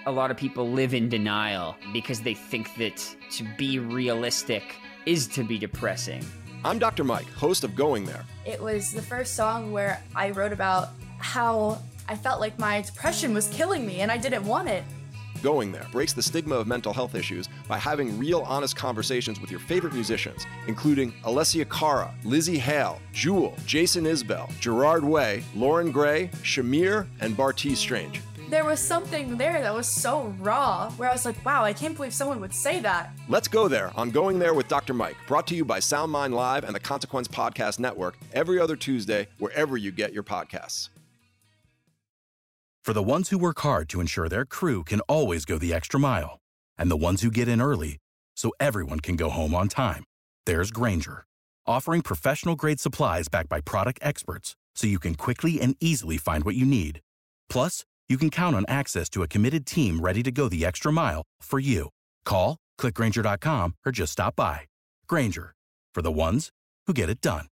a lot of people live in denial because they think that to be realistic is to be depressing. I'm Dr. Mike, host of Going There. It was the first song where I wrote about how I felt like my depression was killing me and I didn't want it. Going There breaks the stigma of mental health issues by having real, honest conversations with your favorite musicians, including Alessia Cara, Lizzie Hale, Jewel, Jason Isbell, Gerard Way, Lauren Gray, Shamir, and Bartees Strange. There was something there that was so raw, where I was like, wow, I can't believe someone would say that. Let's go there on Going There with Dr. Mike, brought to you by SoundMind Live and the Consequence Podcast Network every other Tuesday, wherever you get your podcasts. For the ones who work hard to ensure their crew can always go the extra mile, and the ones who get in early so everyone can go home on time, there's Grainger, offering professional-grade supplies backed by product experts so you can quickly and easily find what you need. Plus, you can count on access to a committed team ready to go the extra mile for you. Call, click Grainger.com, or just stop by. Grainger, for the ones who get it done.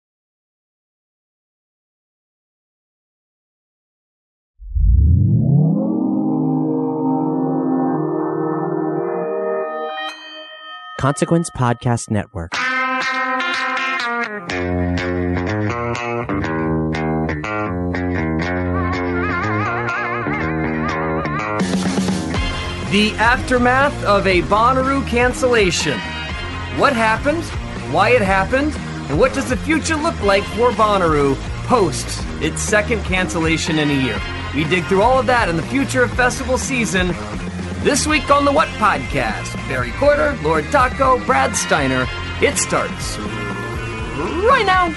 Consequence Podcast Network. The aftermath of a Bonnaroo cancellation. What happened, why it happened, and what does the future look like for Bonnaroo post its second cancellation in a year? We dig through all of that in the future of festival season. This week on the What Podcast, Barry Corder, Lord Taco, Brad Steiner. It starts right now.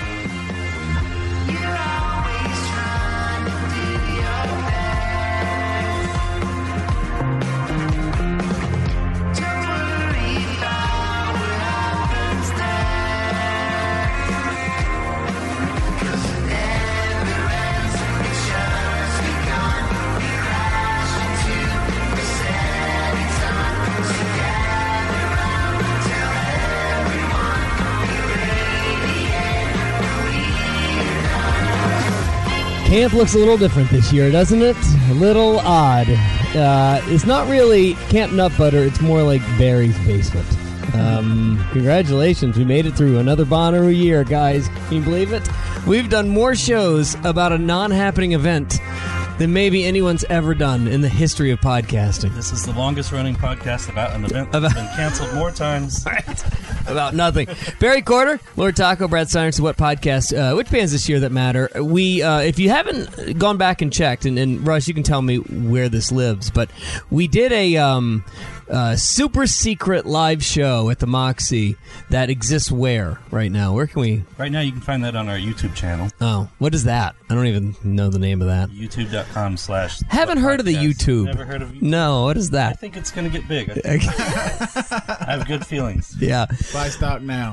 Camp looks a little different this year, doesn't it? A little odd. It's not really Camp Nut Butter, it's more like Barry's basement. Congratulations, we made it through another Bonnaroo year, guys. Can you believe it? We've done more shows about a non-happening event than maybe anyone's ever done in the history of podcasting. This is the longest-running podcast about an event that's been canceled more times. About nothing. Barry Corder, Lord Taco, Brad Steiner, What Podcast. Which bands this year that matter? We, if you haven't gone back and checked, and Russ, you can tell me where this lives, but we did a super secret live show at the Moxie that exists where right now? Where can we? Right now you can find that on our YouTube channel. Oh, what is that? I don't even know the name of that. YouTube.com/. Haven't heard of the YouTube. Never heard of YouTube? No, what is that? I think it's going to get big. I have good feelings. Yeah. Buy stock now.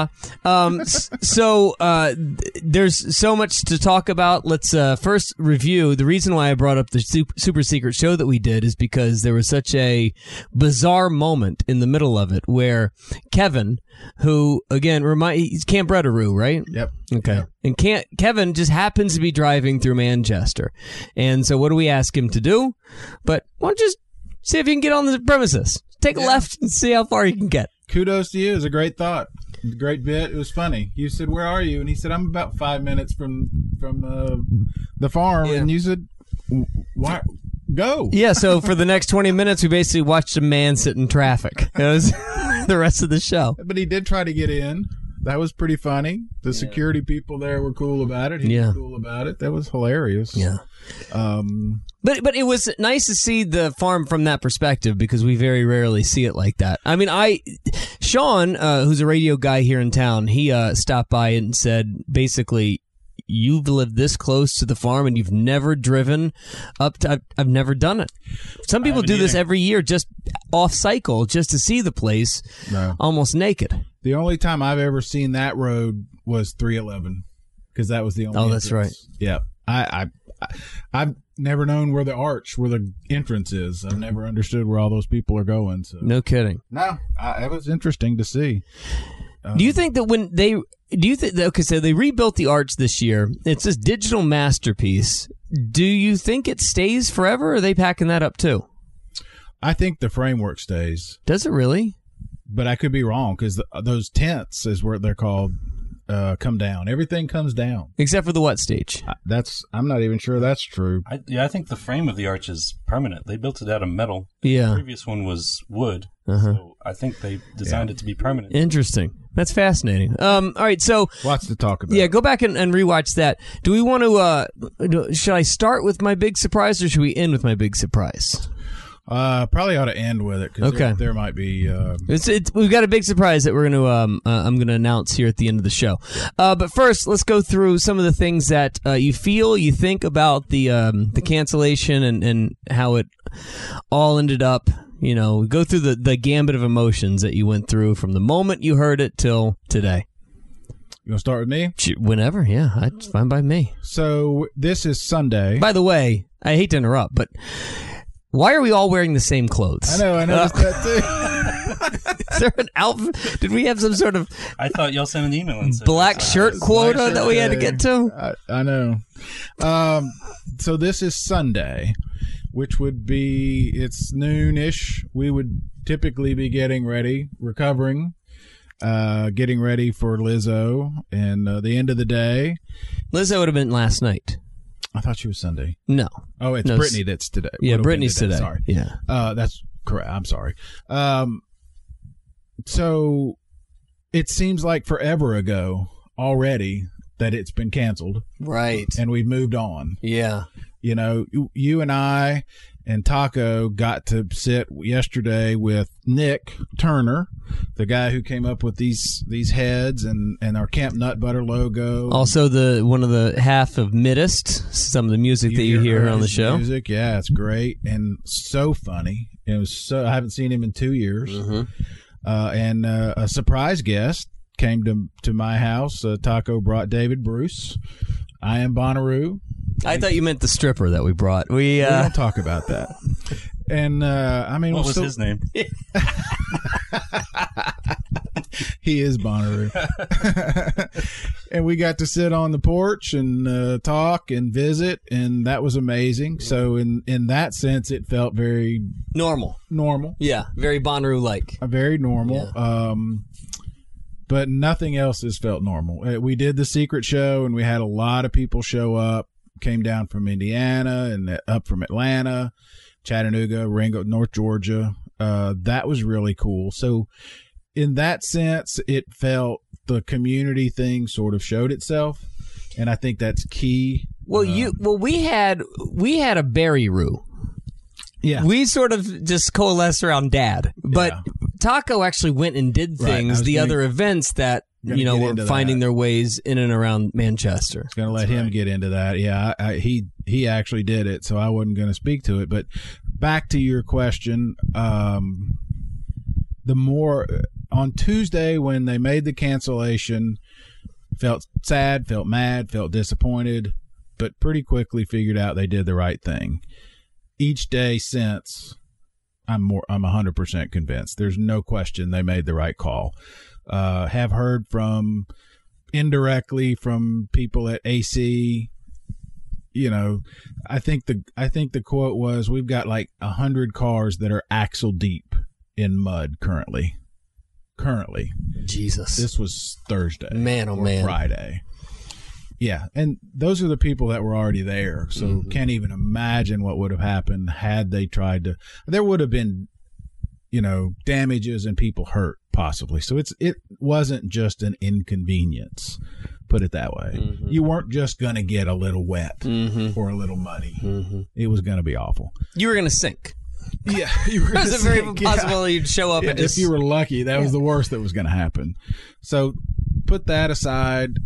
So there's so much to talk about. Let's first review. The reason why I brought up the super secret show that we did is because there was such a bizarre moment in the middle of it where Kevin, who again he's Camp Brederoo, right? Yep. Okay. Yep. And Kevin just happens to be driving through Manchester, and so what do we ask him to do? But why don't you just see if you can get on the premises? Take a left and see how far you can get. Kudos to you. It was a great thought. Great bit. It was funny. You said, "Where are you?" And he said, "I'm about 5 minutes from the farm." Yeah. And you said, "Why? Go." Yeah, so for the next 20 minutes, we basically watched a man sit in traffic. It was the rest of the show. But he did try to get in. That was pretty funny. The security people there were cool about it. He was cool about it. That was hilarious. Yeah. But it was nice to see the farm from that perspective because we very rarely see it like that. I mean, Sean, who's a radio guy here in town, he stopped by and said, basically, you've lived this close to the farm and you've never driven up to... I've never done it. Some people do this every year just off cycle just to see the place almost naked. The only time I've ever seen that road was 311 because that was the only that's right. Yeah. I've never known where the entrance is. I've never understood where all those people are going. So. No kidding. No, it was interesting to see. Do you think that when they... okay, so they rebuilt the arch this year. It's this digital masterpiece. Do you think it stays forever, or are they packing that up too? I think the framework stays. Does it really? But I could be wrong because those tents is what they're called. Come down. Everything comes down except for the what stage? I'm not even sure that's true. I think the frame of the arch is permanent. They built it out of metal. Yeah. The previous one was wood. So I think they designed it to be permanent. Interesting. That's fascinating. All right, so lots to talk about. Yeah, go back and rewatch that. Do we want to? Should I start with my big surprise, or should we end with my big surprise? Probably ought to end with it because there might be. We've got a big surprise that we're going to. I'm going to announce here at the end of the show. But first, let's go through some of the things that you think about the cancellation and how it all ended up. You know, go through the gambit of emotions that you went through from the moment you heard it till today. You want to start with me? Whenever, yeah, it's fine by me. So this is Sunday. By the way, I hate to interrupt, but. Why are we all wearing the same clothes? I know, I noticed that too. Is there an outfit? Did we have some sort of... I thought y'all sent an email and said... Black shirt quota that we had to get to? I know. So this is Sunday, which would be, it's noon-ish. We would typically be getting ready, recovering, getting ready for Lizzo, and the end of the day. Lizzo would have been last night. I thought she was Sunday. No. Oh, it's Brittany that's today. Yeah, Brittany's today. Sorry. Yeah. That's correct. I'm sorry. So it seems like forever ago already that it's been canceled. Right. And we've moved on. Yeah. You know, you and I and Taco got to sit yesterday with Nick Turner, the guy who came up with these heads and our Camp Nut Butter logo. Also, one of the half of Middest, some of the music that you hear on the show. Music, yeah, it's great and so funny. It was I haven't seen him in 2 years. Mm-hmm. And a surprise guest came to my house. Taco brought David Bruce. I am Bonnaroo. I thought you meant the stripper that we brought. We don't talk about that. And I mean, what was his name? He is Bonnaroo. And we got to sit on the porch and talk and visit, and that was amazing. So in that sense, it felt very normal. Yeah, very Bonnaroo-like. Very normal. Yeah. But nothing else has felt normal. We did the secret show, and we had a lot of people show up. Came down from Indiana and up from Atlanta, Chattanooga, Ringo, North Georgia. That was really cool. So in that sense, it felt the community thing sort of showed itself, and I think that's key. Well, we had a Barry-roo. Yeah. We sort of just coalesced around Dad. But Taco actually went and did things, other events that, were finding their ways in and around Manchester. Going to let him get into that. Yeah, he actually did it, so I wasn't going to speak to it. But back to your question, the more on Tuesday when they made the cancellation, felt sad, felt mad, felt disappointed, but pretty quickly figured out they did the right thing. Each day since, I'm 100% convinced. There's no question they made the right call. Have heard from indirectly from people at AC. I think the quote was, "We've got like 100 cars that are axle deep in mud currently." Jesus, this was Thursday, man, oh man, Friday. Yeah, and those are the people that were already there, so can't even imagine what would have happened had they tried to. There would have been, damages and people hurt possibly. So it wasn't just an inconvenience, put it that way. Mm-hmm. You weren't just going to get a little wet or a little muddy. Mm-hmm. It was going to be awful. You were going to sink. Yeah, you were. It was very possible you'd show up and just. If you were lucky, that was the worst that was going to happen. So put that aside.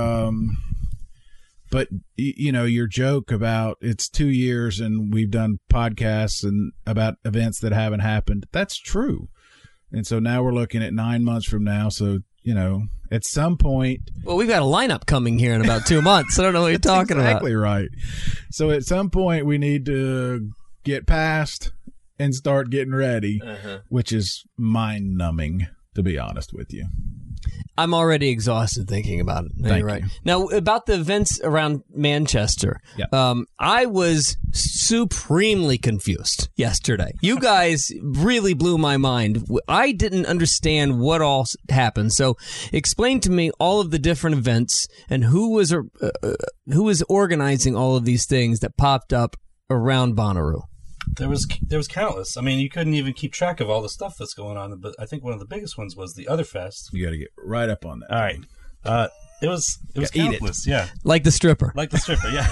But, your joke about it's 2 years and we've done podcasts and about events that haven't happened, that's true. And so now we're looking at 9 months from now. So, at some point. Well, we've got a lineup coming here in about 2 months. I don't know what you're talking about. Exactly right. So at some point we need to get past and start getting ready, which is mind-numbing. to be honest with you. I'm already exhausted thinking about it. Thank You're right. you. Now, about the events around Manchester, I was supremely confused yesterday. You guys really blew my mind. I didn't understand what all happened. So explain to me all of the different events and who was organizing all of these things that popped up around Bonnaroo. There was countless. I mean, you couldn't even keep track of all the stuff that's going on. But I think one of the biggest ones was the Other Fest. You got to get right up on that. All right. It was countless. Yeah. Like the stripper. Yeah.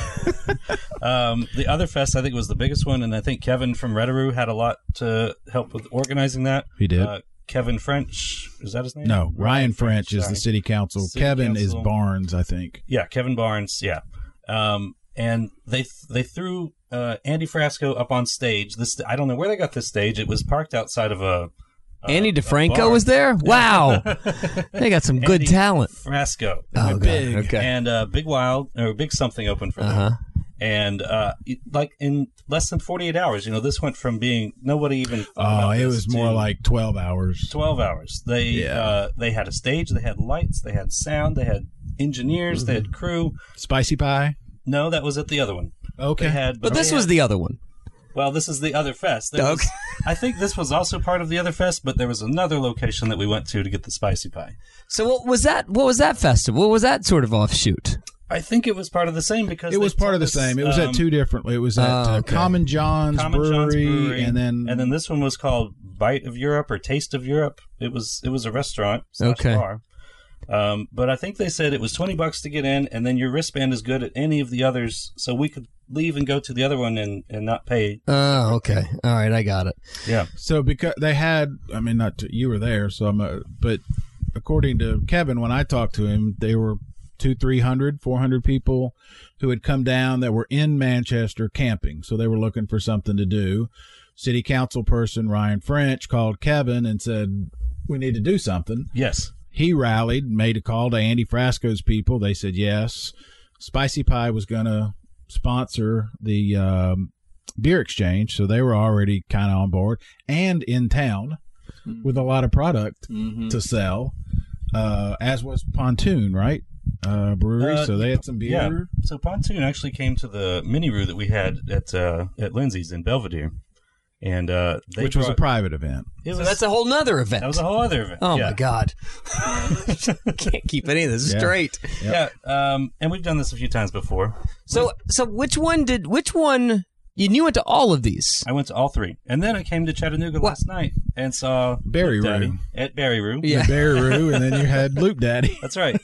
The Other Fest, I think, was the biggest one, and I think Kevin from Redaroo had a lot to help with organizing that. He did. Kevin French, is that his name? No, Ryan French is the city council. Kevin is Barnes, I think. Yeah, Kevin Barnes. Yeah. And they threw Andy Frasco up on stage. I don't know where they got this stage. It was parked outside of a Andy DeFranco was there? Wow. They got some good talent. Frasco. Oh, big. Okay. And Big Something opened for them. And like in less than 48 hours, this went from being nobody even. It was more like 12 hours. 12 hours. They had a stage. They had lights. They had sound. They had engineers. They had crew. Spicy Pie? No, that was at the other one. Okay. But this was the other one. Well, this is the Other Fest. I think this was also part of the Other Fest, but there was another location that we went to get the Spicy Pie. So what was that? What was that festival? What was that sort of offshoot? I think it was part of the same because it was part of the same. It was at two different. It was at Common John's Brewery, and then this one was called Bite of Europe or Taste of Europe. It was a restaurant bar. But I think they said it was $20 to get in, and then your wristband is good at any of the others, so we could leave and go to the other one and not pay. Oh, okay. All right, I got it. Yeah. So because they had, you were there, so but according to Kevin, when I talked to him, they were 400 people who had come down that were in Manchester camping, so they were looking for something to do. City council person Ryan French called Kevin and said, "We need to do something." Yes. He rallied, made a call to Andy Frasco's people. They said yes. Spicy Pie was going to sponsor the beer exchange, so they were already kind of on board and in town with a lot of product to sell, as was Pontoon, right? Brewery, so they had some beer. Yeah. So Pontoon actually came to the mini-roo that we had at Lindsay's in Belvedere. And which was a private event. So that's a whole nother event. That was a whole other event. Oh, my God. Can't keep any of this straight. Yeah. And we've done this a few times before. So which one you went to all of these? I went to all three. And then I came to Chattanooga last night and saw Berry Roo. At Berry Roo. Yeah. Berry Roo, and then you had Loop Daddy. That's right.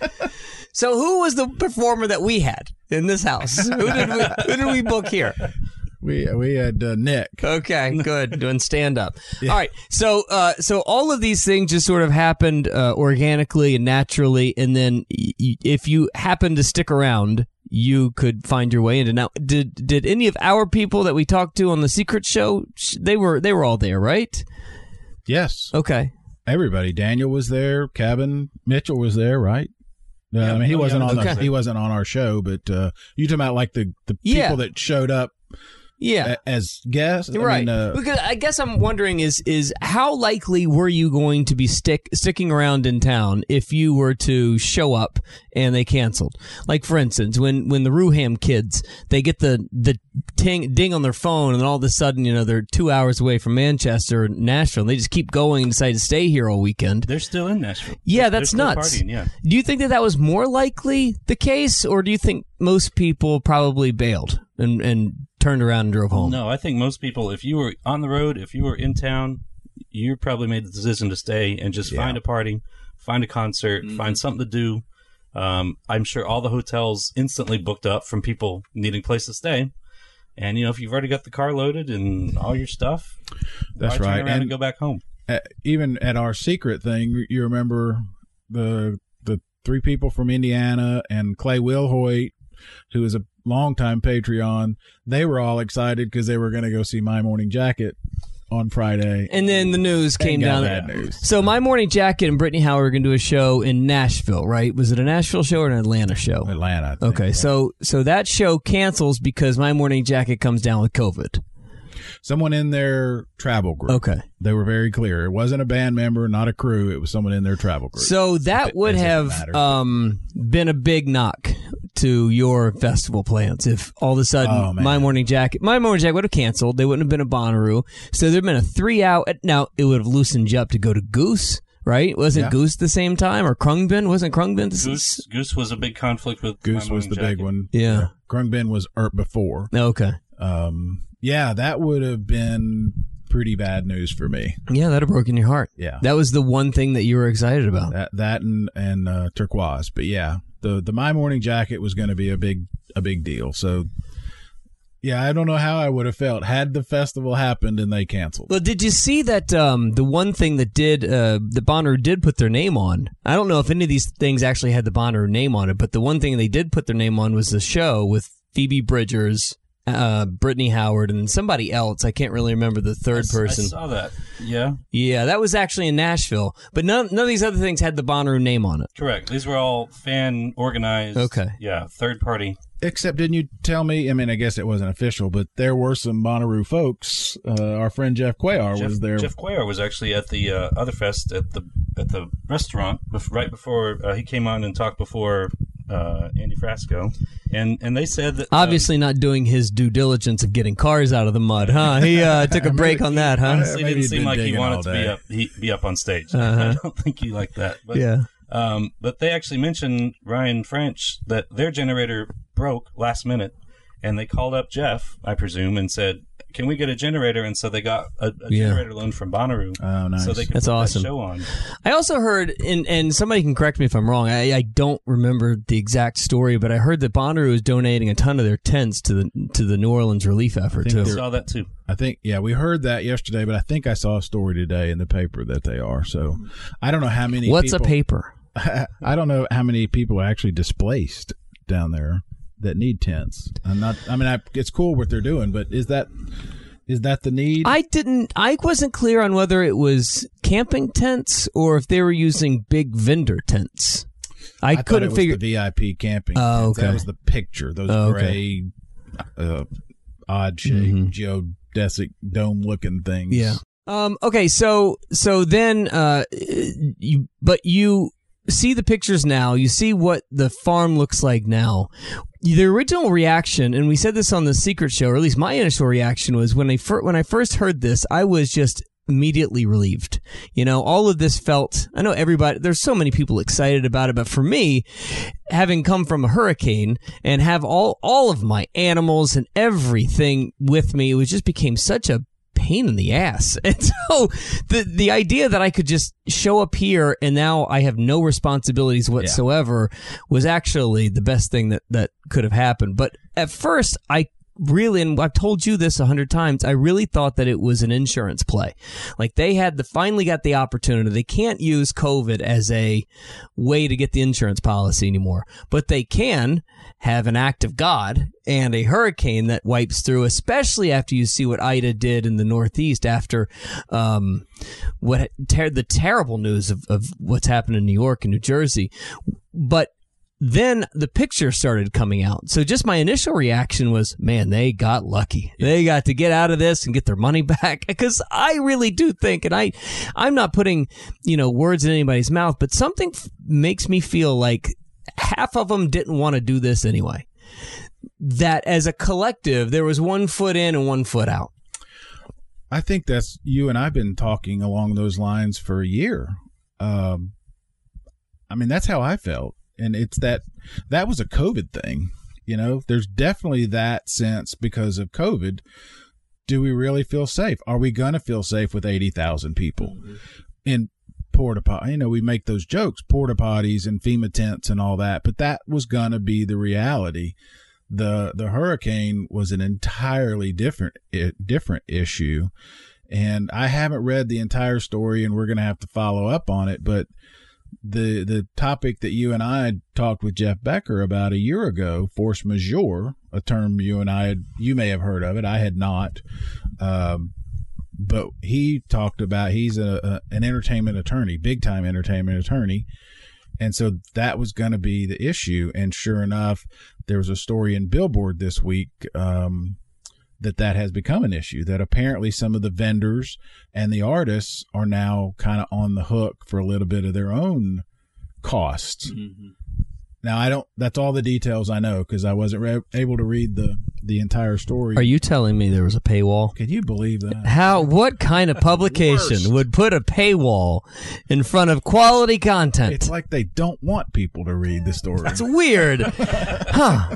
So who was the performer that we had in this house? Who did we book here? We had Nick. Okay, good. Doing stand-up. Yeah. All right, so all of these things just sort of happened organically and naturally, and then if you happen to stick around, you could find your way into. Now, did any of our people that we talked to on the Secret Show, they were all there, right? Yes. Okay. Everybody. Daniel was there. Kevin Mitchell was there, right? I mean, he wasn't on he wasn't on our show, but you talking about like the people that showed up. Yeah, as guests, right? Because I guess I'm wondering is how likely were you going to be sticking around in town if you were to show up and they canceled? Like for instance, when the Rooham kids, they get the ding on their phone, and then all of a sudden they're 2 hours away from Manchester or Nashville, and they just keep going and decide to stay here all weekend. They're still in Nashville. Yeah, that's nuts. Partying, yeah. Do you think that was more likely the case, or do you think most people probably bailed and turned around and drove home? No, I think most people, if you were on the road, if you were in town, you probably made the decision to stay and just find a party, find a concert, find something to do. I'm sure all the hotels instantly booked up from people needing a place to stay. And, if you've already got the car loaded and all your stuff, that's why right. turn around and go back home. Even at our secret thing, you remember the three people from Indiana and Clay Wilhoit, who is a longtime Patreon. They were all excited because they were going to go see My Morning Jacket on Friday. And then the news came down. Bad news. So My Morning Jacket and Brittany Howard are going to do a show in Nashville, right? Was it a Nashville show or an Atlanta show? Atlanta, I think. Okay, so that show cancels because My Morning Jacket comes down with COVID. Someone in their travel group. Okay. They were very clear. It wasn't a band member, not a crew. It was someone in their travel group. So that would have been a big knock to your festival plans if all of a sudden My Morning Jacket would have canceled. They wouldn't have been a Bonnaroo. So there'd been a 3-hour. Now it would have loosened you up to go to Goose. Right? Wasn't Goose the same time? Or Krungbin? Wasn't Krungbin? Goose was a big conflict with Goose was the big one. Yeah. Krungbin was before. Okay. Yeah, that would have been pretty bad news for me. Yeah, that would have broken your heart. Yeah. That was the one thing that you were excited about. That and Turquoise. But yeah, the My Morning Jacket was going to be a big deal. So yeah, I don't know how I would have felt had the festival happened and they canceled. Well, did you see that the one thing that the Bonnaroo did put their name on? I don't know if any of these things actually had the Bonnaroo name on it, but the one thing they did put their name on was the show with Phoebe Bridgers, Brittany Howard, and somebody else. I can't really remember the third person. I saw that. Yeah. Yeah, that was actually in Nashville. But none of these other things had the Bonnaroo name on it. Correct. These were all fan organized. Okay. Yeah, third party. Except, didn't you tell me? I mean, I guess it wasn't official, but there were some Bonnaroo folks. Our friend Jeff Cuellar was there. Jeff Cuellar was actually at the Other Fest at the restaurant right before he came on and talked before Andy Frasco, and they said that obviously not doing his due diligence of getting cars out of the mud, huh? He took a break on that, huh? Honestly, didn't seem like he wanted to be up on stage. I don't think he liked that. But, yeah. But they actually mentioned Ryan French that their generator broke last minute, and they called up Jeff, I presume, and said, "Can we get a generator?" And so they got a generator loan from Bonnaroo. Oh, nice! So they could That's put awesome. that show on. I also heard, and somebody can correct me if I'm wrong. I don't remember the exact story, but I heard that Bonnaroo is donating a ton of their tents to the New Orleans relief effort too. I saw that too. I think, we heard that yesterday, but I think I saw a story today in the paper that they are. So I don't know how many. What's a paper? I don't know how many people are actually displaced down there that need tents. It's cool what they're doing, but is that the need? I wasn't clear on whether it was camping tents or if they were using big vendor tents. I couldn't figure the VIP camping. Oh, okay. That was the picture. Those gray, odd shaped geodesic dome looking things. Yeah. Okay. So then, you see the pictures now. You see what the farm looks like now. The original reaction, and we said this on the Secret Show, or at least my initial reaction was when I first heard this, I was just immediately relieved. All of this felt, I know everybody, there's so many people excited about it, but for me, having come from a hurricane and have all of my animals and everything with me, it just became such a pain in the ass. And so the idea that I could just show up here and now I have no responsibilities whatsoever was actually the best thing that could have happened. But at first, I really, and I've told you this 100 times, I really thought that it was an insurance play. Like they finally got the opportunity. They can't use COVID as a way to get the insurance policy anymore, but they can have an act of God and a hurricane that wipes through, especially after you see what Ida did in the Northeast after the terrible news of what's happened in New York and New Jersey. But then the picture started coming out. So just my initial reaction was, man, they got lucky. They got to get out of this and get their money back. Because I really do think, and I'm not putting, words in anybody's mouth, but something makes me feel like half of them didn't want to do this anyway. That as a collective, there was 1 foot in and 1 foot out. I think that's, you and I've been talking along those lines for a year. That's how I felt. And it's that was a COVID thing. There's definitely that sense because of COVID. Do we really feel safe? Are we going to feel safe with 80,000 people in porta potty? We make those jokes, porta potties and FEMA tents and all that, but that was going to be the reality. The hurricane was an entirely different issue. And I haven't read the entire story and we're going to have to follow up on it, but the topic that you and I talked with Jeff Becker about a year ago, force majeure, a term you may have heard of it. I had not. But he talked about, he's an entertainment attorney, big time entertainment attorney. And so that was going to be the issue. And sure enough, there was a story in Billboard this week, that has become an issue, that apparently some of the vendors and the artists are now kind of on the hook for a little bit of their own costs. Mm-hmm. Now, that's all the details I know because I wasn't able to read the entire story. Are you telling me there was a paywall? Can you believe that? What kind of publication would put a paywall in front of quality content? It's like they don't want people to read the story. That's weird. Huh.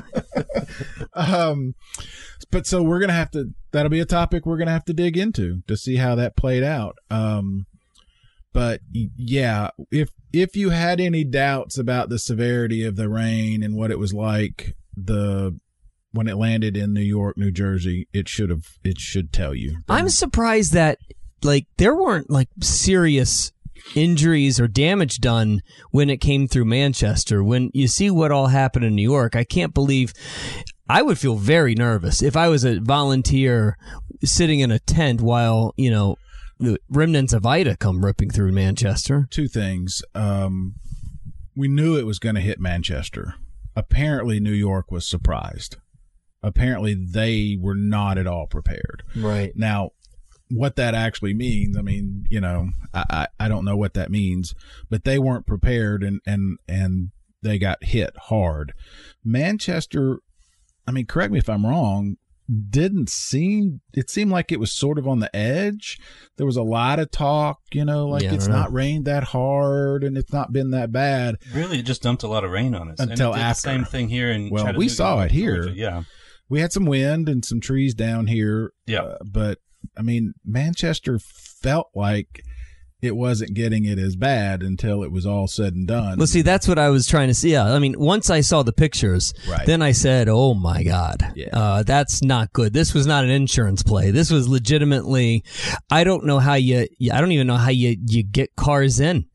But so we're going to have to, that'll be a topic we're going to have to dig into to see how that played out. But yeah, if you had any doubts about the severity of the rain and what it was like when it landed in New York, New Jersey, it should tell you. I'm surprised that there weren't serious injuries or damage done when it came through Manchester. When you see what all happened in New York, I can't believe. I would feel very nervous if I was a volunteer sitting in a tent while, the remnants of Ida come ripping through Manchester. Two things. We knew it was going to hit Manchester. Apparently, New York was surprised. Apparently, they were not at all prepared. Right. Now, what that actually means, I mean, I don't know what that means, but they weren't prepared and they got hit hard. Manchester, I mean, correct me if I'm wrong, it seemed like it was sort of on the edge. There was a lot of talk, it's not rained that hard and it's not been that bad. Really, it just dumped a lot of rain on us. Until and it did after. The same thing here in Well, we saw it here. Georgia. Yeah. We had some wind and some trees down here. Yeah. But, I mean, Manchester felt like it wasn't getting it as bad until it was all said and done. Well, see, that's what I was trying to see. Yeah, I mean, once I saw the pictures, then I said, oh, my God, that's not good. This was not an insurance play. This was legitimately, I don't even know how you get cars in.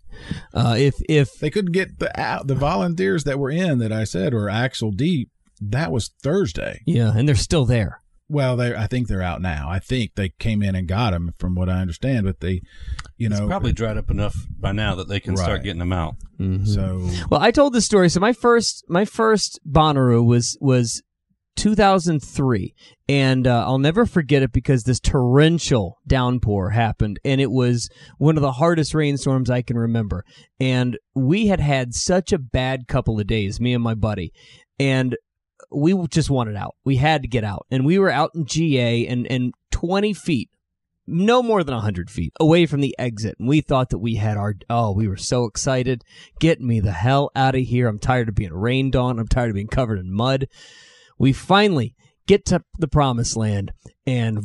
If they couldn't get the volunteers that were in that I said were axle deep, that was Thursday. Yeah, and they're still there. Well, I think they're out now. I think they came in and got them, from what I understand. But they, it's probably dried up enough by now that they can start getting them out. Mm-hmm. So, well, I told this story. So my first Bonnaroo was 2003, and I'll never forget it because this torrential downpour happened, and it was one of the hardest rainstorms I can remember. And we had such a bad couple of days, me and my buddy, and we just wanted out. We had to get out. And we were out in GA and 20 feet, no more than 100 feet away from the exit. And we thought that we had we were so excited. Get me the hell out of here. I'm tired of being rained on. I'm tired of being covered in mud. We finally get to the promised land and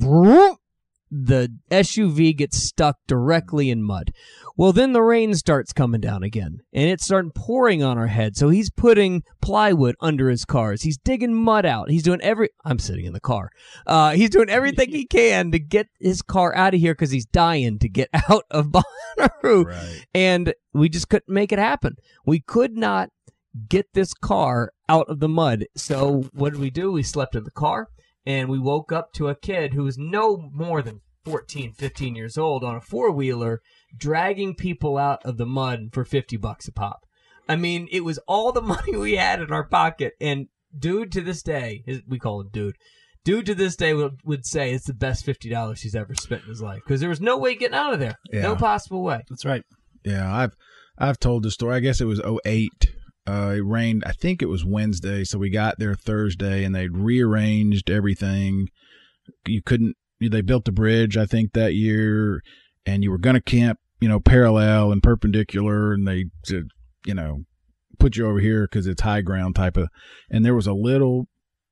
the SUV gets stuck directly in mud. Well, then the rain starts coming down again, and it started pouring on our head. So he's putting plywood under his cars. He's digging mud out. He's doing I'm sitting in the car. He's doing everything he can to get his car out of here because he's dying to get out of Bonnaroo. Right. And we just couldn't make it happen. We could not get this car out of the mud. So what did we do? We slept in the car, and we woke up to a kid who was no more than 14, 15 years old on a four-wheeler dragging people out of the mud for $50 a pop. I mean, it was all the money we had in our pocket. And dude to this day, we call him dude to this day would say it's the best $50 he's ever spent in his life because there was no way getting out of there. Yeah. No possible way. That's right. Yeah, I've told the story. I guess it was 2008. It rained, I think it was Wednesday, so we got there Thursday, and they'd rearranged everything. They built a bridge, I think, that year, and you were going to camp, parallel and perpendicular, and they said, put you over here because it's high ground type of, and there was a little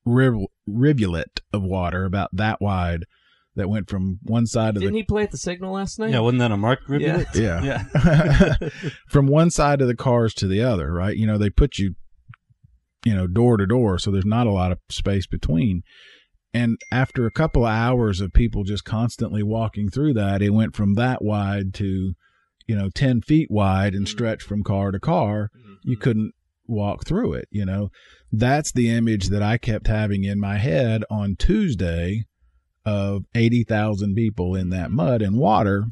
rivulet of water about that wide that went from one side of Didn't he play at the Signal last night? Yeah, wasn't that a marked rivulet? Yeah. From one side of the cars to the other, right? They put you, door to door, so there's not a lot of space between. And after a couple of hours of people just constantly walking through that, it went from that wide to, 10 feet wide and stretched from car to car. You couldn't walk through it, That's the image that I kept having in my head on Tuesday of 80,000 people in that mud and water,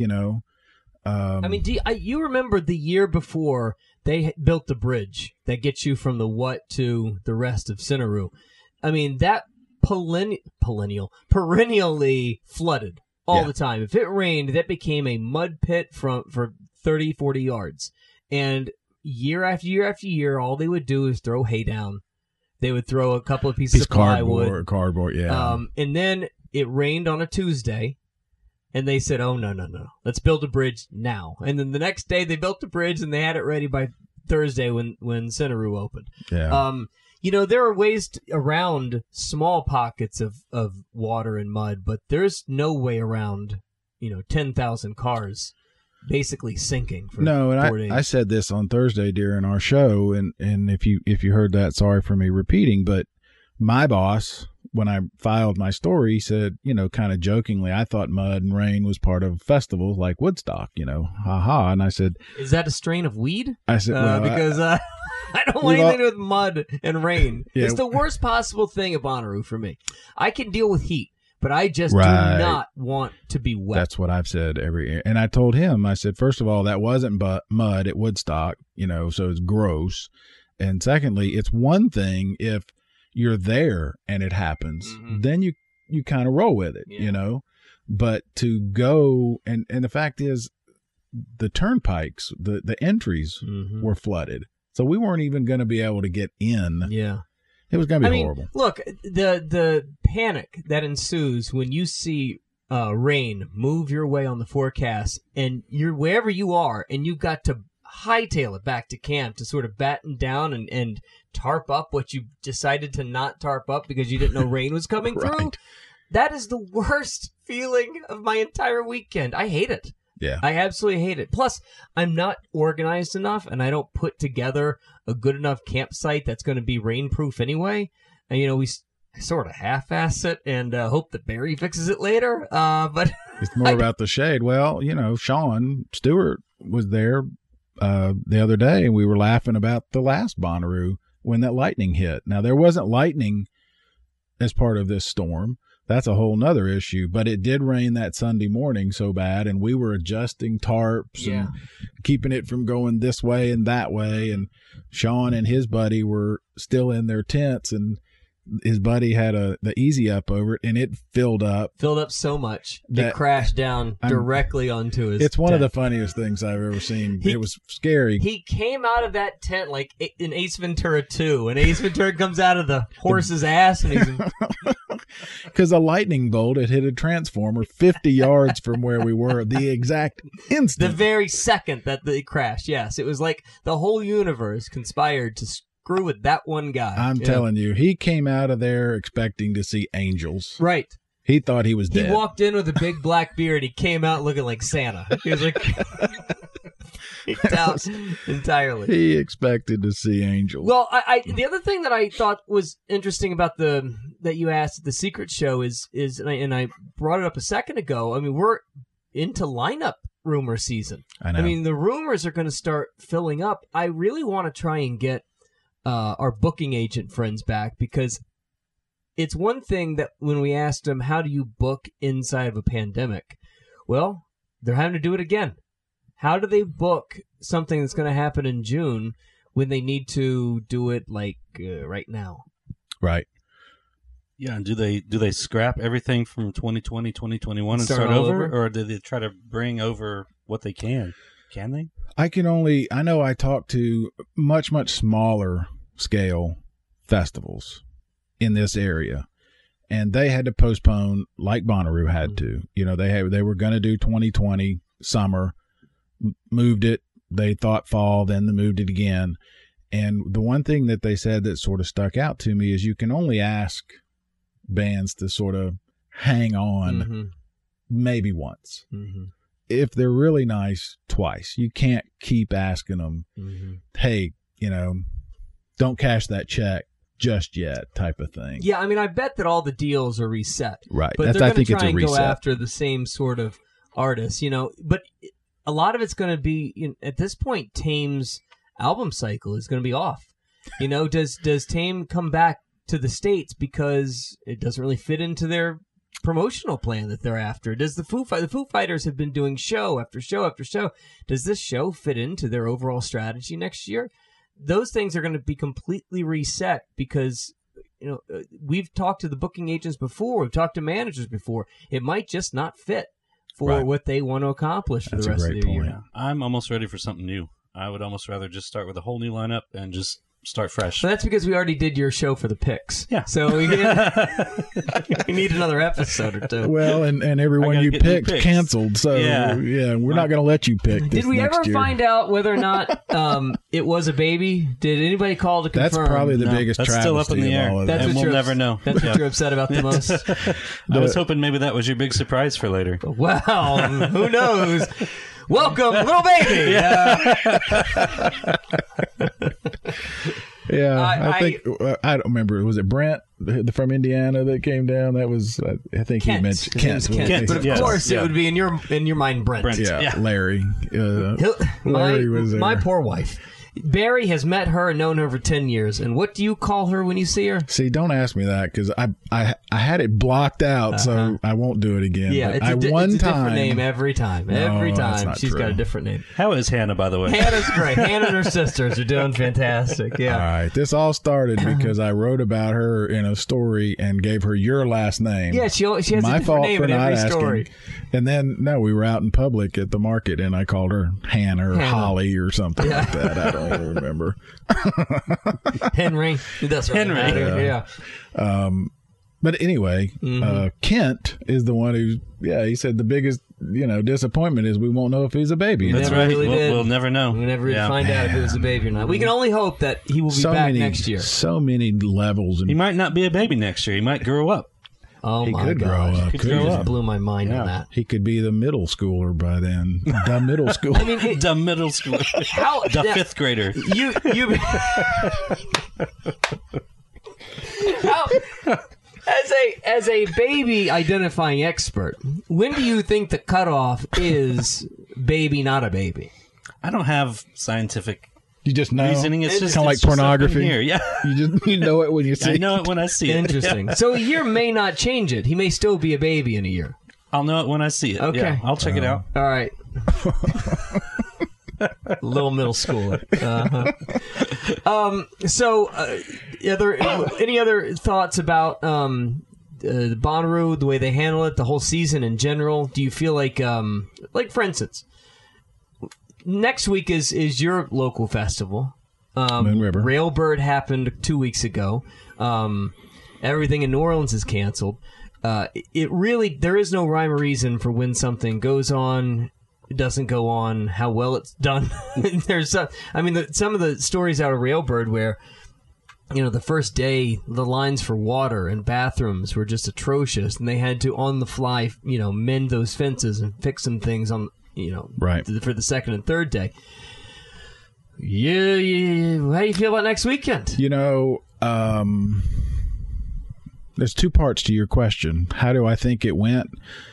I mean, you remember the year before they built the bridge that gets you from the What to the rest of Cinnaru? I mean, that perennially flooded all the time. If it rained, that became a mud pit for 30, 40 yards. And year after year after year, all they would do is throw hay down. They would throw a couple of pieces of plywood. Cardboard, yeah. And then it rained on a Tuesday, and they said, oh, no. Let's build a bridge now. And then the next day, they built the bridge, and they had it ready by Thursday when Centeroo opened. Yeah. There are ways around small pockets of water and mud, but there's no way around, 10,000 cars basically sinking for 4 days. I said this on Thursday during our show, and if you heard that, sorry for me repeating, but my boss, when I filed my story, said, kind of jokingly, I thought mud and rain was part of festivals like Woodstock, ha. And I said, is that a strain of weed? I said, well, because I don't want anything to do with mud and rain. Yeah. It's the worst possible thing at Bonnaroo for me. I can deal with heat, but I just do not want to be wet. That's what I've said every year. And I told him, I said, first of all, that wasn't mud at Woodstock, so it's gross. And secondly, it's one thing if you're there and it happens, then you kind of roll with it, But to go, and the fact is, the turnpikes, the entries were flooded. So we weren't even going to be able to get in. Yeah. It was going to be horrible. Look, the panic that ensues when you see rain move your way on the forecast, and you're wherever you are, and you've got to hightail it back to camp to sort of batten down and tarp up what you decided to not tarp up because you didn't know rain was coming through. That is the worst feeling of my entire weekend. I hate it. Yeah. I absolutely hate it. Plus, I'm not organized enough, and I don't put together a good enough campsite that's going to be rainproof anyway. And, we sort of half-ass it and hope that Barry fixes it later. But it's more about the shade. Well, Sean Stewart was there the other day, and we were laughing about the last Bonnaroo when that lightning hit. Now, there wasn't lightning as part of this storm. That's a whole nother issue, but it did rain that Sunday morning so bad, and we were adjusting tarps and keeping it from going this way and that way, and Sean and his buddy were still in their tents, and his buddy had the easy up over it, and it filled up so much that it crashed down directly onto his It's one tent. of the funniest things I've ever seen. It was scary. He came out of that tent like in Ace Ventura 2, and Ace Ventura comes out of the horse's ass, and he's because a lightning bolt had hit a transformer 50 yards from where we were the exact instant. The very second that it crashed, yes. It was like the whole universe conspired to screw with that one guy. I'm telling you, he came out of there expecting to see angels. Right. He thought he was dead. He walked in with a big black beard. He came out looking like Santa. He was like... He doubts entirely. He expected to see angels. Well, the other thing that I thought was interesting about that you asked at the Secret Show is and I brought it up a second ago. I mean, we're into lineup rumor season. I know. I mean, the rumors are going to start filling up. I really want to try and get our booking agent friends back, because it's one thing that when we asked them, how do you book inside of a pandemic? Well, they're having to do it again. How do they book something that's going to happen in June when they need to do it like right now? Right. Yeah, and do they scrap everything from 2020, 2021 and start over? Or do they try to bring over what they can? Can they? I know I talked to much, much smaller scale festivals in this area, and they had to postpone like Bonnaroo had to. They were going to do 2020 summer, moved it. They thought fall, then they moved it again. And the one thing that they said that sort of stuck out to me is you can only ask bands to sort of hang on maybe once. If they're really nice, twice. You can't keep asking them, hey, don't cash that check just yet, type of thing. Yeah, I mean, I bet that all the deals are reset. Right. But they're going to try and go reset. after the same sort of artists, But a lot of it's going to be, at this point, Tame's album cycle is going to be off. Does Tame come back to the States because it doesn't really fit into their promotional plan that they're after? Does the Foo Fighters have been doing show after show after show? Does this show fit into their overall strategy next year? Those things are going to be completely reset because we've talked to the booking agents before. We've talked to managers before. It might just not fit for what they want to accomplish for the rest of the year. Yeah. I'm almost ready for something new. I would almost rather just start with a whole new lineup and just start fresh. But that's because we already did your show for the picks. Yeah. So we need another episode or two. Well, and everyone you picked canceled. So, we're not going to let you pick this Did we ever year. find out whether or not it was a baby? Did anybody call to confirm? That's probably the biggest That's travesty still up in the air. of all of That's that. And we'll never know. That's what you're upset about the most? I was hoping maybe that was your big surprise for later. Well, who knows? Welcome, little baby. I think I don't remember. Was it Brent from Indiana that came down? That was I think Kent. he mentioned Kent. But of course, it would be in your mind, Brent. Yeah, Larry. Larry was there. My poor wife. Barry has met her and known her for 10 years. And what do you call her when you see her? See, don't ask me that because I had it blocked out, so I won't do it again. Yeah, but it's a different name every time. Every time she's got a different name. How is Hannah, by the way? Hannah's great. Hannah and her sisters are doing fantastic. Yeah. All right. This all started because I wrote about her in a story and gave her your last name. Yeah, she has My a different fault name for in not every asking. story. And then, we were out in public at the market, and I called her Hannah or Holly or something like that. I don't even remember. Henry. It doesn't really matter. Yeah. But anyway, Kent is the one who, he said the biggest, disappointment is we won't know if he's a baby. That's right. We'll never know. We'll never find out if it was a baby or not. We can only hope that he will be back next year. So many levels. He might not be a baby next year. He might grow up. Oh, he my could grow gosh. up. He You just blew my mind on that. He could be the middle schooler by then. The middle schooler. I mean, The middle school. The fifth grader. You as a baby identifying expert, when do you think the cutoff is baby, not a baby? I don't have scientific You just know. reasoning. It's just kind of like it's just up in pornography. Here. Yeah. You know it when you see I know it when I see it. Interesting. So a year may not change it. He may still be a baby in a year. I'll know it when I see it. Okay. Yeah, I'll check it out. All right. Little middle schooler. Any other thoughts about the Bonnaroo, the way they handle it, the whole season in general? Do you feel like for instance, next week is your local festival. Moon River. Railbird happened 2 weeks ago. Everything in New Orleans is canceled. There is no rhyme or reason for when something goes on, doesn't go on, how well it's done. There's some of the stories out of Railbird where, the first day the lines for water and bathrooms were just atrocious, and they had to on the fly, mend those fences and fix some things on, right, for the second and third day. Yeah. How do you feel about next weekend? There's two parts to your question. How do I think it went?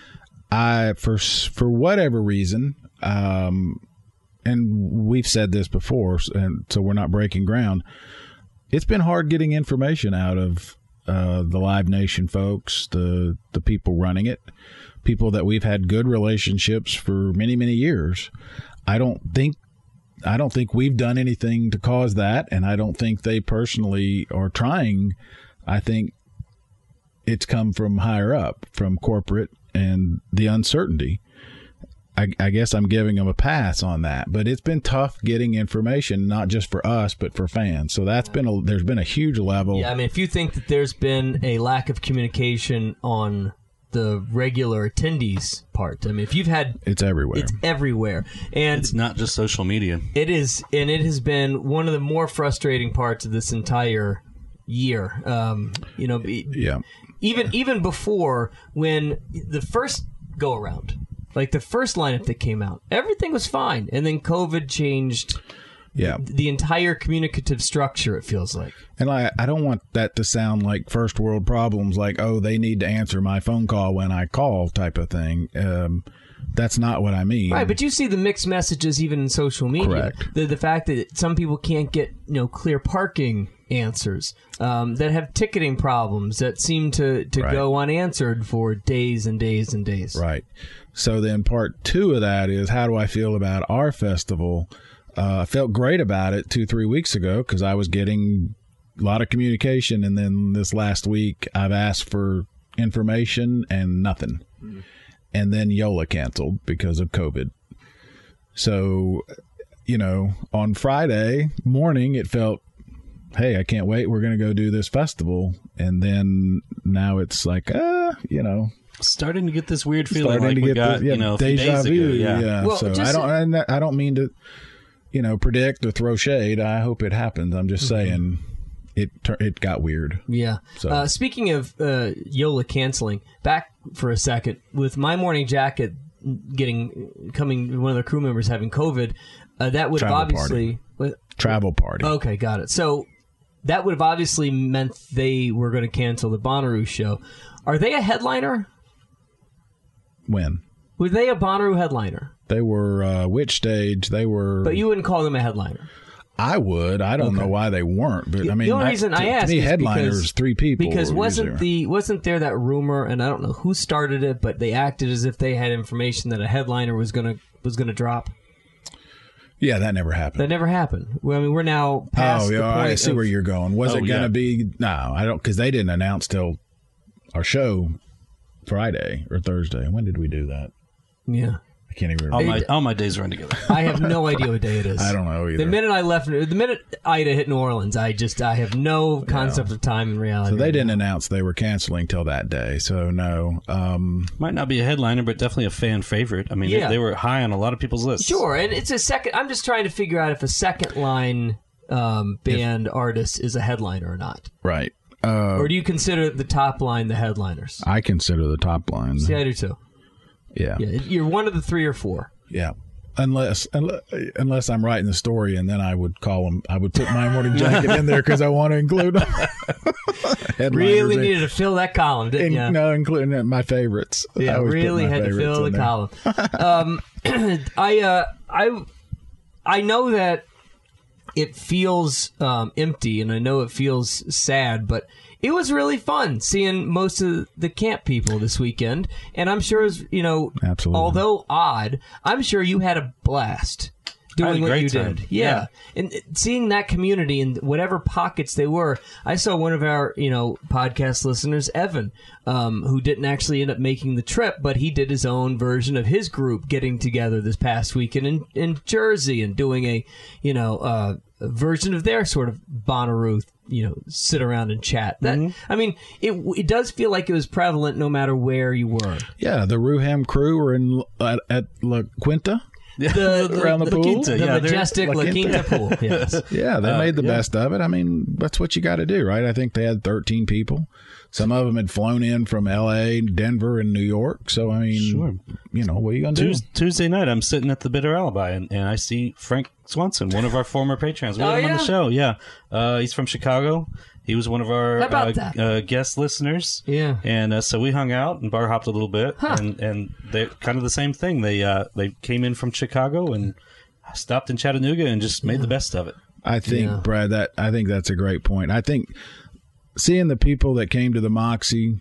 For whatever reason, and we've said this before, and so we're not breaking ground. It's been hard getting information out of the Live Nation folks, the people running it, people that we've had good relationships for many, many years. I don't think we've done anything to cause that, and I don't think they personally are trying. I think it's come from higher up, from corporate, and the uncertainty. I guess I'm giving them a pass on that, but it's been tough getting information, not just for us, but for fans. So there's been a huge level. Yeah, if you think that there's been a lack of communication on the regular attendees' part, if you've had... It's everywhere. It's everywhere. And it's not just social media. It is, and it has been one of the more frustrating parts of this entire year. Yeah. Even before, when the first go-around, like the first lineup that came out, everything was fine. And then COVID changed the entire communicative structure, it feels like. And I don't want that to sound like first world problems, like, oh, they need to answer my phone call when I call type of thing. That's not what I mean. Right, but you see the mixed messages even in social media. Correct. The fact that some people can't get clear parking answers, that have ticketing problems that seem to go unanswered for days and days and days. Right. So then part two of that is, how do I feel about our festival? I felt great about it 2-3 weeks ago because I was getting lot of communication, and then this last week I've asked for information and nothing. And then Yola canceled because of COVID. So, on Friday morning it felt, hey, I can't wait, we're going to go do this festival. And then now it's like, starting to get this weird feeling starting like to we get got, the, a few deja days vu. ago. Yeah. Well, So just- I don't mean to, predict or throw shade. I hope it happens. I'm just saying it got weird. Yeah. So. Speaking of Yola canceling, back for a second with My Morning Jacket one of the crew members having COVID, that would have Travel obviously Travel party. Okay, got it. So that would have obviously meant they were going to cancel the Bonnaroo show. Are they a headliner? When? Were they a Bonnaroo headliner? They were, which stage? They were... But you wouldn't call them a headliner. I would. I don't know why they weren't, but I mean... The only reason I asked to me, is headliners, because, 3 people. Because usually. wasn't there that rumor, and I don't know who started it, but they acted as if they had information that a headliner was gonna drop. Yeah, that never happened. That never happened. Well, I mean, we're now past the point I see of, where you're going. Was it going to be... No, I don't, because they didn't announce till our show Friday or Thursday. When did we do that? Yeah. I can't even remember. All my days run together. I have no idea what day it is. I don't know either. The minute Ida hit New Orleans, I have no concept of time and reality. So they didn't announce they were canceling till that day. So no. Might not be a headliner, but definitely a fan favorite. I mean, they were high on a lot of people's lists. Sure, and it's a second. I'm just trying to figure out if a second line band artist is a headliner or not. Right. Or do you consider the top line the headliners? I consider the top line. See, I do too. Yeah. You're one of the 3 or 4. Yeah. Unless I'm writing the story, and then I would call them. I would put My Morning Jacket in there because I want to include them. Really needed to fill that column, didn't you? No, including my favorites. Yeah, really had to fill the column. I know that it feels empty, and I know it feels sad, but it was really fun seeing most of the camp people this weekend, and I'm sure, Absolutely. although odd, I'm sure you had a blast doing what you did. Yeah. And seeing that community in whatever pockets they were. I saw one of our, podcast listeners, Evan, who didn't actually end up making the trip, but he did his own version of his group getting together this past weekend in Jersey and doing a version of their sort of Bonnaroo, sit around and chat. That I mean, it does feel like it was prevalent no matter where you were. Yeah, the Ruham crew were at La Quinta. Around the pool, Quinta, the majestic La Quinta pool. Yes. Yeah, they made the best of it. I mean, that's what you got to do, right? I think they had 13 people. Some of them had flown in from L.A., Denver, and New York. So, I mean, sure. What are you going to do? Tuesday night, I'm sitting at the Bitter Alibi, and I see Frank Swanson, one of our former patrons. We had him on the show. Yeah, he's from Chicago. He was one of our guest listeners. Yeah. And so we hung out and bar hopped a little bit. And they're kind of the same thing. They came in from Chicago and stopped in Chattanooga and just made the best of it. I think, Brad, I think that's a great point. I think seeing the people that came to the Moxie,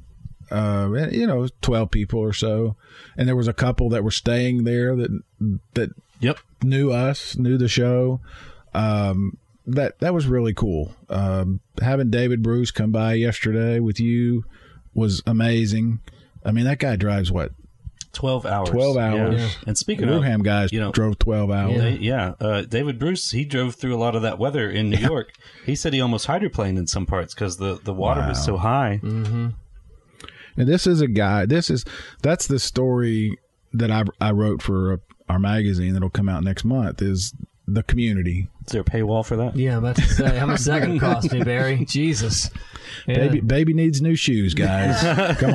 12 people or so, and there was a couple that were staying there that knew us, knew the show. That was really cool. Having David Bruce come by yesterday with you was amazing. I mean, that guy drives what? 12 hours. 12 hours. Yeah. And speaking of Ruham guys, drove 12 hours. David Bruce, he drove through a lot of that weather in New York. He said he almost hydroplaned in some parts because the water was so high. Mm-hmm. And this is a guy. That's the story that I wrote for our magazine that'll come out next month. Is the community. Is there a paywall for that? Yeah, I'm about to say, how much is that going to cost me, Barry? Jesus. Yeah. Baby needs new shoes, guys. Come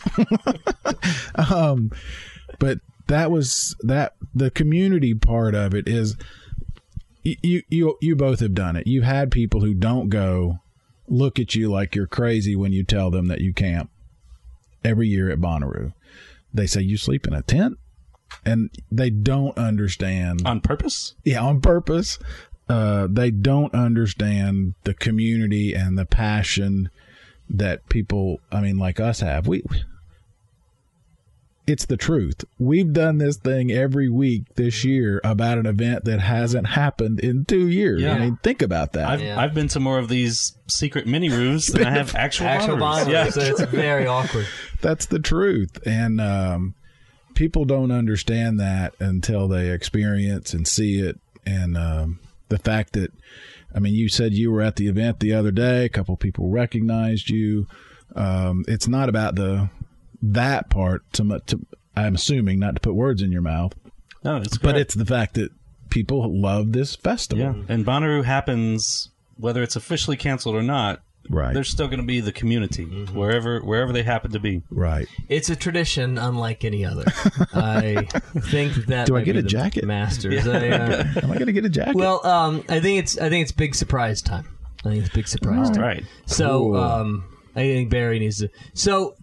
on. But the community part of it is you both have done it. You've had people who don't go look at you like you're crazy when you tell them that you camp every year at Bonnaroo. They say, you sleep in a tent? And they don't understand. On purpose? Yeah, on purpose. They don't understand the community and the passion that people, like us have. it's the truth. We've done this thing every week this year about an event that hasn't happened in 2 years. Yeah. I mean, think about that. I've been to more of these secret mini roos than I have actual Bonnaroo. Yeah. So it's very awkward. That's the truth. And people don't understand that until they experience and see it. And the fact that, I mean, you said you were at the event the other day. A couple people recognized you. It's not about that part so much. I'm assuming, not to put words in your mouth. No, it's but it's the fact that people love this festival. Yeah, and Bonnaroo happens whether it's officially canceled or not. Right. There's still going to be the community wherever they happen to be. Right. It's a tradition unlike any other. I think that. Do I get a jacket? Masters. Yeah. Am I going to get a jacket? Well, I think it's big surprise time. I think it's big surprise time. Right. So, Cool. I think Barry needs to. So,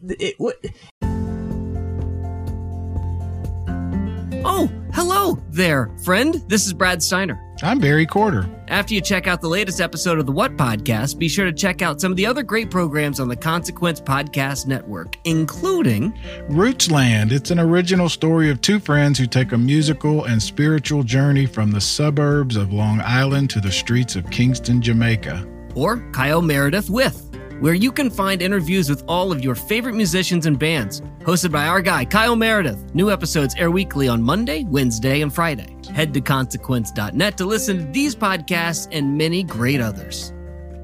Oh, hello there, friend. This is Brad Steiner. I'm Barry Corder. After you check out the latest episode of the What Podcast, be sure to check out some of the other great programs on the Consequence Podcast Network, including Rootsland. It's an original story of two friends who take a musical and spiritual journey from the suburbs of Long Island to the streets of Kingston, Jamaica. or Kyle Meredith With, where you can find interviews with all of your favorite musicians and bands. Hosted by our guy, Kyle Meredith. New episodes air weekly on Monday, Wednesday, and Friday. Head to consequence.net to listen to these podcasts and many great others.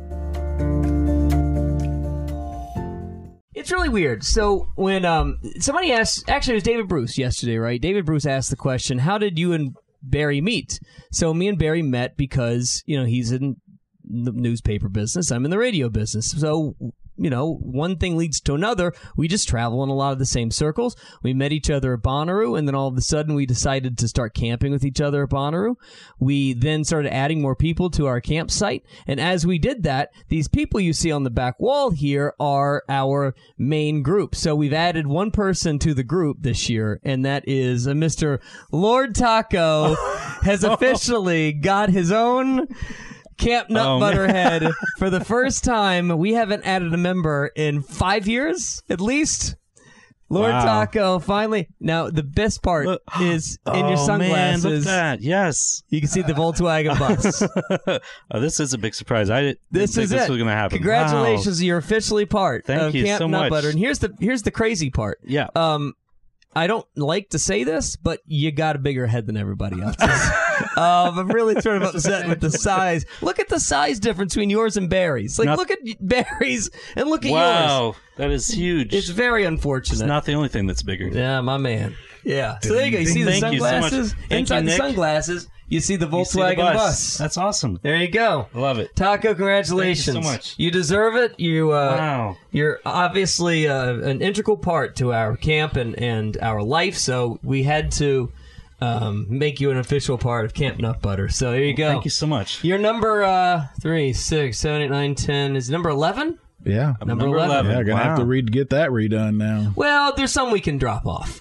it's really weird. So when somebody asked, actually it was David Bruce yesterday, right? David Bruce asked the question, how did you and Barry meet? So me and Barry met because, he's in the newspaper business. I'm in the radio business. So, one thing leads to another. We just travel in a lot of the same circles. We met each other at Bonnaroo, and then all of a sudden we decided to start camping with each other at Bonnaroo. We then started adding more people to our campsite. And as we did that, these people you see on the back wall here are our main group. So we've added one person to the group this year, and that is Mr. Lord Taco has officially got his own Camp Nut Butterhead for the first time. We haven't added a member in 5 years, at least. Lord Taco, finally. Now, the best part is in your sunglasses. Man, look at that. Yes. You can see the Volkswagen bus. This is a big surprise. I didn't think this was going to happen. Congratulations, you're officially part of you Camp so Nut much. Butter. And here's the crazy part. Yeah. I don't like to say this, but you got a bigger head than everybody else. I'm really sort of upset with the size. Look at the size difference between yours and Barry's. Look at Barry's and look at yours. Wow, that is huge. It's very unfortunate. It's not the only thing that's bigger. Yeah, my man. Yeah. So there you go. You see the Thank you so much. sunglasses? Thank Inside you, the Nick. sunglasses, you see the You see the Volkswagen bus. That's awesome. There you go. I love it. Taco, congratulations. Thank you so much. You deserve it. Wow. You're obviously an integral part to our camp and our life, so we had to make you an official part of Camp Nut Butter. So there you go. Thank you so much. Your number 3, 6, 7, 8, 9, 10 is number 11? Yeah. Number 11. Yeah, gonna have to get that redone now. Well, there's some we can drop off.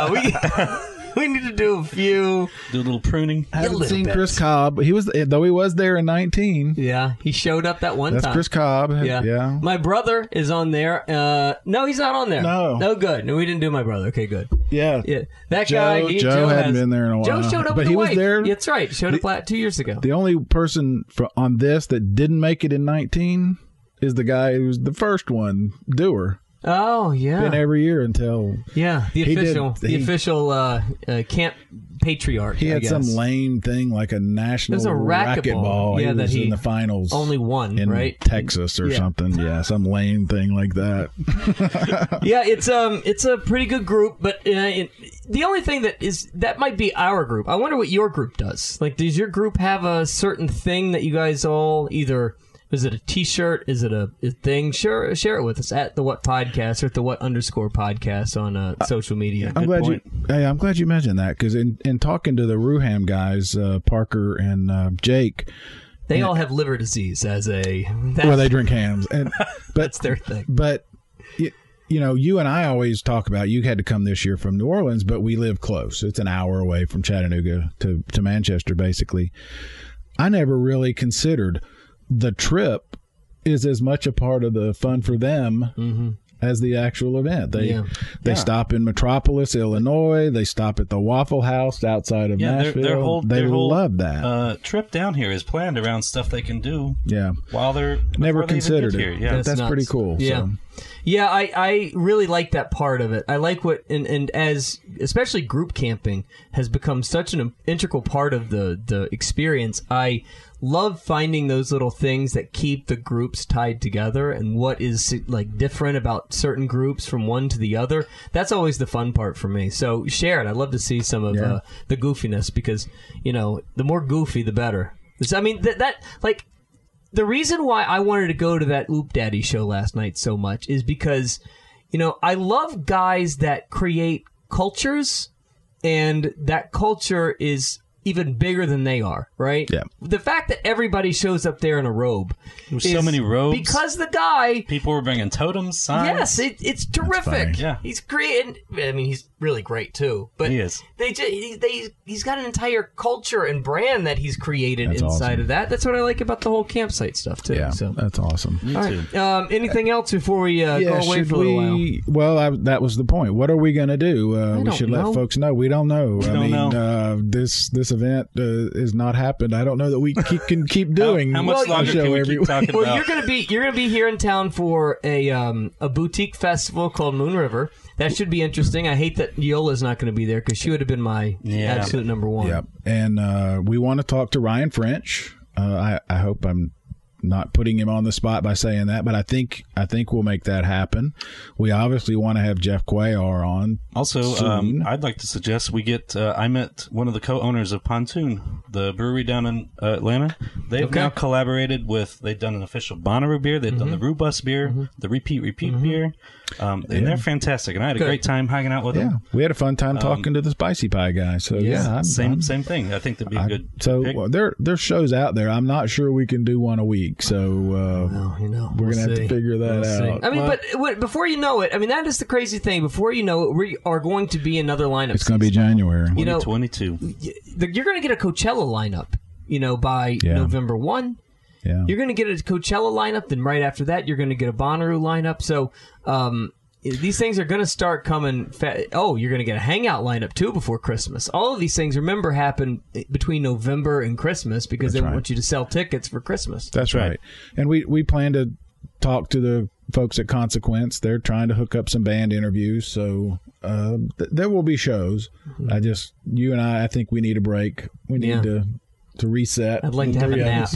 We need to do a few. Do a little pruning. I haven't seen Chris Cobb. He was there in 19. Yeah, he showed up that one That's time. Chris Cobb. Yeah. My brother is on there. No, he's not on there. No, good. No, we didn't do my brother. Okay, good. Yeah. That Joe, guy. Joe hadn't been there in a while. Joe showed up but with he the was wife. there. That's right. Showed up 2 years ago. The only person on this that didn't make it in 19 is the guy who's the first one, Dewar. Oh, yeah. Been every year until the official camp patriarch. He had some lame thing like a national There's a racquetball. He Yeah, was that he in the finals. only won, in right? Texas or something. Yeah, some lame thing like that. Yeah, it's a pretty good group, but the only thing that might be our group. I wonder what your group does. Like, does your group have a certain thing that you guys all either? Is it a T-shirt? Is it a thing? Share it with us at the What Podcast or at the What_podcast on social media. I'm glad you mentioned that because in talking to the Ruham guys, Parker and Jake, they all have liver disease as a. Well, they drink hams, but that's their thing. But you and I always talk about you had to come this year from New Orleans, but we live close. It's an hour away from Chattanooga to Manchester, basically. I never really considered the trip is as much a part of the fun for them as the actual event. They Yeah. stop in Metropolis, Illinois. They stop at the Waffle House outside of Nashville. Their whole love that. Trip down here is planned around stuff they can do. Yeah, while they're never before they even considered get it. here. Yeah, that's pretty cool. Yeah. So. Yeah, I really like that part of it. I like what, and as, especially group camping has become such an integral part of the experience. I love finding those little things that keep the groups tied together and what is like different about certain groups from one to the other. That's always the fun part for me. So share it. I'd love to see some of the goofiness because, you know, the more goofy, the better. I mean, that like, the reason why I wanted to go to that Oop Daddy show last night so much is because, you know, I love guys that create cultures, and that culture is even bigger than they are, right? Yeah. The fact that everybody shows up there in a robe. There's so many robes. Because the guy... People were bringing totems, signs. Yes, it's terrific. Yeah. He's great. I mean, he's really great, too. But he is. He's got an entire culture and brand that he's created That's inside awesome. of that. That's what I like about the whole campsite stuff, too. Yeah, So. that's awesome. Me All too. right. Anything else before we go away should for a little while? Well, that was the point. What are we going to do? We don't should know. let folks know. We don't know. We don't know. This event is not happened. I don't know that we can keep doing. How much longer show can we every keep talking Well, about? you're gonna be here in town for a boutique festival called Moon River. That should be interesting. I hate that Yola's not going to be there because she would have been my absolute number one. Yep. And we want to talk to Ryan French. I hope I'm not putting him on the spot by saying that, but I think we'll make that happen. We obviously want to have Jeff Cuellar on. Also, I'd like to suggest we get. I met one of the co-owners of Pontoon, the brewery down in Atlanta. They've now collaborated with. They've done an official Bonnaroo beer. They've done the Rubus beer, the Repeat beer. And they're fantastic. And I had a great time hanging out with them. We had a fun time talking to the Spicy Pie guy. So same thing. I think that'd be a good. So pick. there's shows out there. I'm not sure we can do one a week. So we're gonna have to figure that out. I mean, but before you know it, I mean that is the crazy thing. Before you know it, we are going to be another lineup. It's going to be January. 2022. You're going to get a Coachella lineup. By November 1. Yeah. You're going to get a Coachella lineup. Then right after that, you're going to get a Bonnaroo lineup. So these things are going to start coming. You're going to get a Hangout lineup too before Christmas. All of these things, remember, happen between November and Christmas because they want you to sell tickets for Christmas. That's right. And we plan to talk to the folks at Consequence. They're trying to hook up some band interviews. So there will be shows. You and I think we need a break. We need to reset. I'd like to have a nap.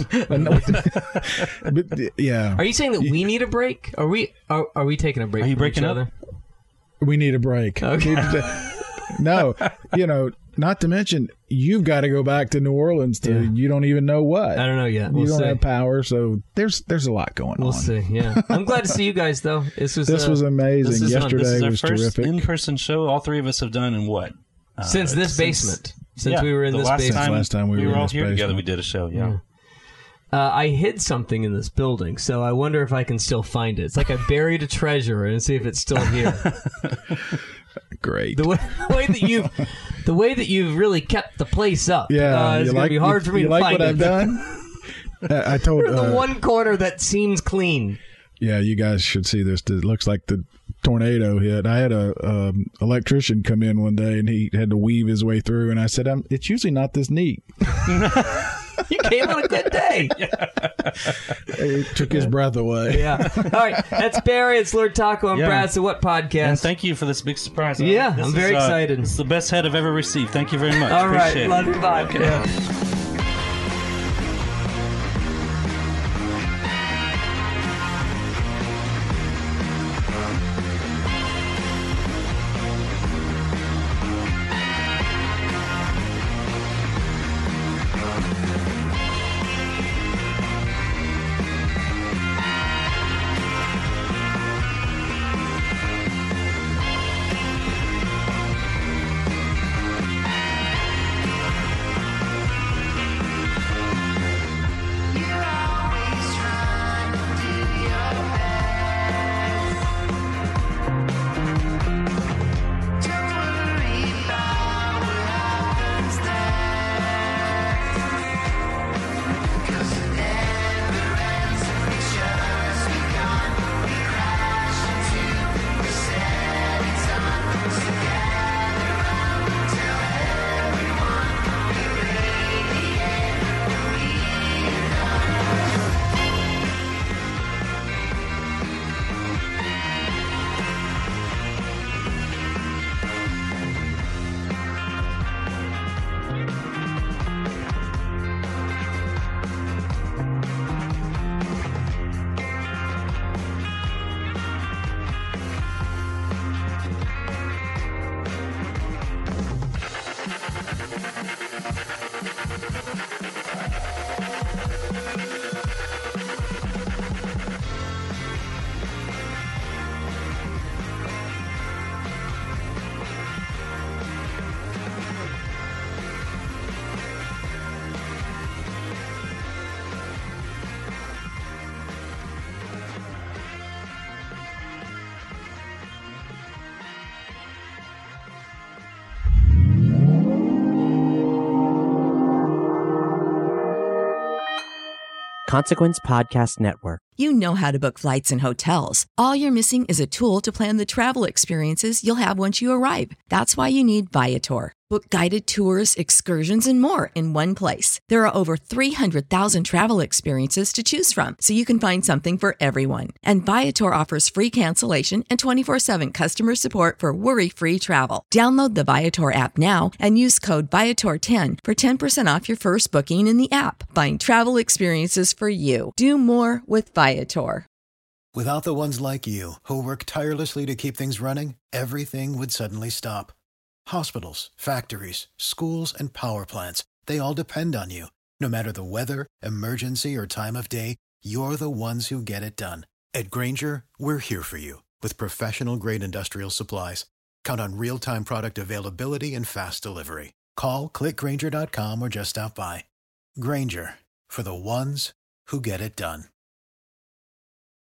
But, yeah. Are you saying that we need a break? Are we taking a break? Are you from breaking each up? other? We need a break. Okay. No, not to mention you've got to go back to New Orleans to you don't even know what. I don't know yet. You don't have power, so there's a lot going on. We'll see. Yeah, I'm glad to see you guys though. This was amazing. Yesterday this is our was first terrific. in-person show. All three of us have done in what? Since this basement. Since we were in this last basement. Last time we were in all this here together, basement. we did a show. Yeah. I hid something in this building, so I wonder if I can still find it. It's like I buried a treasure and see if it's still here. Great. The way that you've really kept the place up. Yeah, it's going to be hard for me to like find what it. I've done? I told the one corner that seems clean. Yeah, you guys should see this. It looks like the tornado hit. I had a electrician come in one day, and he had to weave his way through. And I said, "It's usually not this neat." You came on a good day. It took his breath away. Yeah. All right. That's Barry. It's Lord Taco. I'm Brad. So what podcast? And thank you for this big surprise. Yeah, I'm very excited. It's the best head I've ever received. Thank you very much. All right. Appreciate Love it. you. Bye. Yeah. Consequence Podcast Network. You know how to book flights and hotels. All you're missing is a tool to plan the travel experiences you'll have once you arrive. That's why you need Viator. Book guided tours, excursions, and more in one place. There are over 300,000 travel experiences to choose from, so you can find something for everyone. And Viator offers free cancellation and 24/7 customer support for worry-free travel. Download the Viator app now and use code Viator10 for 10% off your first booking in the app. Find travel experiences for you. Do more with Viator. Without the ones like you, who work tirelessly to keep things running, everything would suddenly stop. Hospitals, factories, schools, and power plants, they all depend on you. No matter the weather, emergency, or time of day, you're the ones who get it done. At Grainger, we're here for you with professional-grade industrial supplies. Count on real-time product availability and fast delivery. Call, click Grainger.com, or just stop by. Grainger, for the ones who get it done.